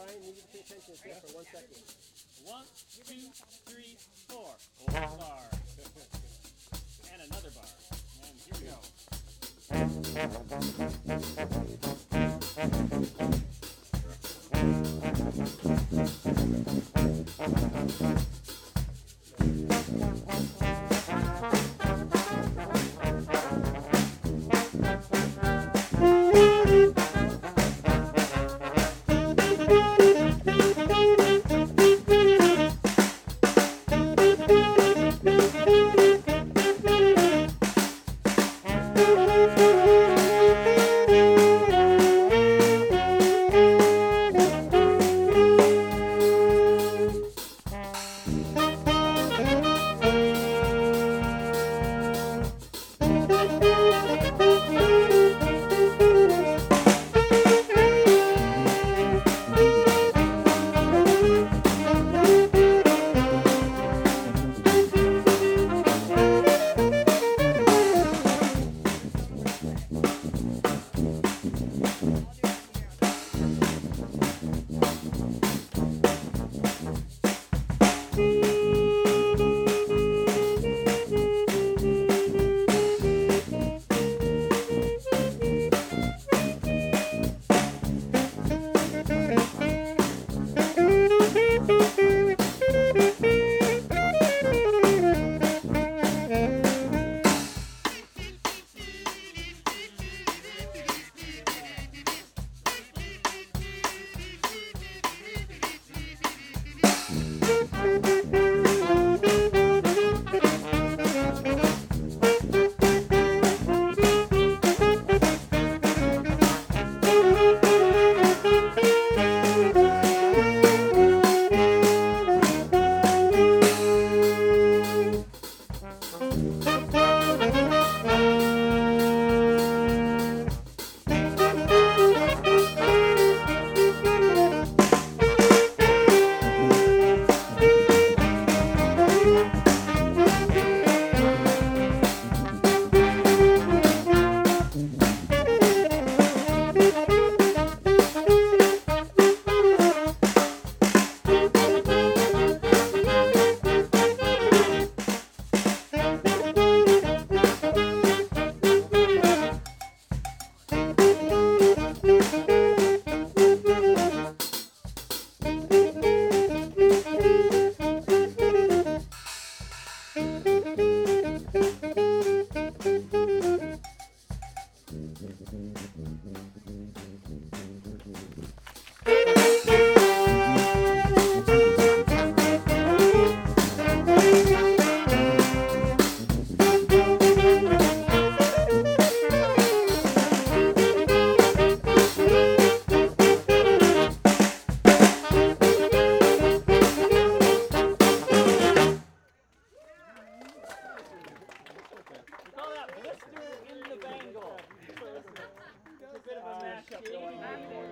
Brian, need you to pay attention to this for 1 second. 1, 2, 3, 4. One bar. And another bar. And here we go. Blister in the Bangle. There's a bit of a mashup going on.